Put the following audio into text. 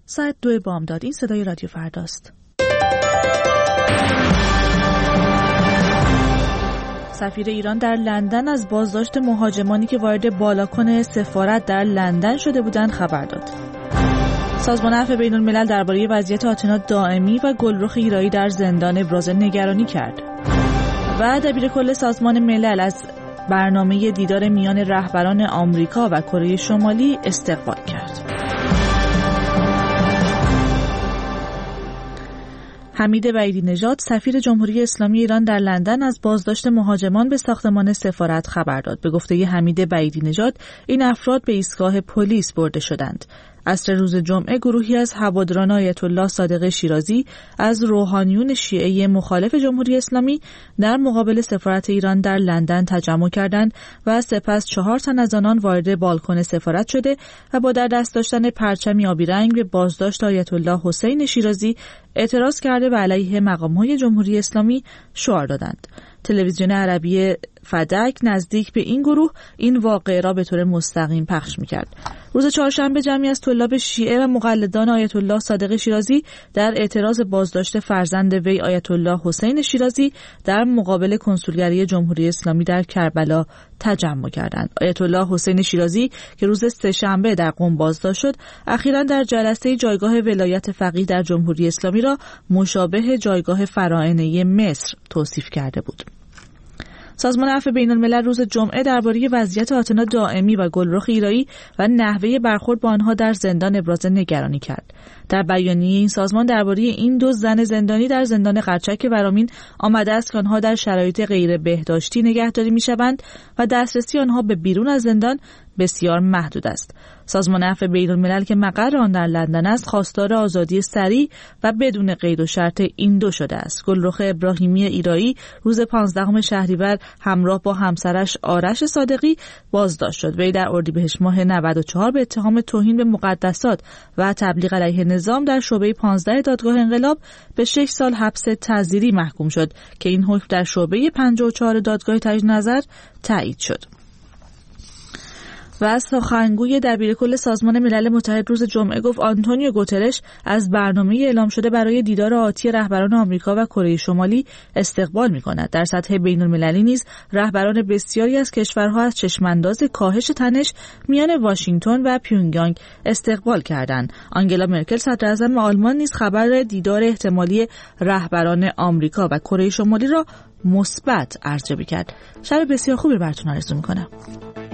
ساعت 2 بامداد. این صدای رادیو فرداست. سفیر ایران در لندن از بازداشت مهاجمانی که وارد بالکن سفارت در لندن شده بودند خبر داد. سازمان عفو بین‌الملل درباره وضعیت آتنا دائمی و گلرخ ایرایی در زندان ابراز نگرانی کرد. و دبیرکل سازمان ملل از برنامه دیدار میان رهبران آمریکا و کره شمالی استقبال کرد. حمید بعیدی نژاد سفیر جمهوری اسلامی ایران در لندن از بازداشت مهاجمان به ساختمان سفارت خبر داد. به گفته حمید بعیدی نژاد این افراد به ایستگاه پلیس برده شدند. عصر روز جمعه گروهی از هواداران آیت الله صادق شیرازی از روحانیون شیعه مخالف جمهوری اسلامی در مقابل سفارت ایران در لندن تجمع کردند و سپس 4 تن از آنان وارد بالکن سفارت شده و با در دست داشتن پرچمی آبی رنگ به بازداشت آیت الله حسین شیرازی اعتراض کرده و علیه مقام‌های جمهوری اسلامی شعار دادند. تلویزیون عربی فدک نزدیک به این گروه این واقعه را به طور مستقیم پخش می‌کرد. روز چهارشنبه جمعی از طلاب شیعه و مقلدان آیت الله صادق شیرازی در اعتراض بازداشت فرزند وی آیت الله حسین شیرازی در مقابل کنسولگری جمهوری اسلامی در کربلا تجمع کردند. آیت الله حسین شیرازی که روز سه‌شنبه در قم بازداشت شد، اخیراً در جلسه جایگاه ولایت فقیه در جمهوری اسلامی را مشابه جایگاه فراعنه مصر توصیف کرده بود. سازمان عفو بین‌الملل روز جمعه درباره وضعیت آتنا دائمی و گلرخ ایرایی و نحوه برخورد با آنها در زندان ابراز نگرانی کرد. در بیانیه این سازمان درباره این 2 زن زندانی در زندان قرچک ورامین آمده است که آنها در شرایط غیر بهداشتی نگهداری می‌شوند و دسترسی آنها به بیرون از زندان بسیار محدود است. سازمان عفو بین‌الملل که مقر آن در لندن است، خواستار آزادی سریع و بدون قید و شرط این 2 شده است. گلرخ ابراهیمی ایرایی روز 15 شهریور همراه با همسرش آرش صادقی بازداشت شد. وی در اردیبهشت ماه 94 به اتهام توهین به مقدسات و تبلیغ علیه نظام در شعبه 15 دادگاه انقلاب به 6 سال حبس تعزیری محکوم شد که این حکم در شعبه 54 دادگاه تجدید نظر تایید شد. و از سخنگوی دبیرکل سازمان ملل متحد روز جمعه گفت آنتونیو گوترش از برنامه اعلام شده برای دیدار آتی رهبران آمریکا و کره شمالی استقبال می‌کند. در سطح بین‌المللی نیز رهبران بسیاری از کشورها از چشمانداز کاهش تنش میان واشنگتن و پیونگیانگ استقبال کردند. آنگلا مرکل صدراعظم آلمان نیز خبر دیدار احتمالی رهبران آمریکا و کره شمالی را مثبت ارزیابی کرد. شب بسیار خوبی براتون آرزو می‌کنم.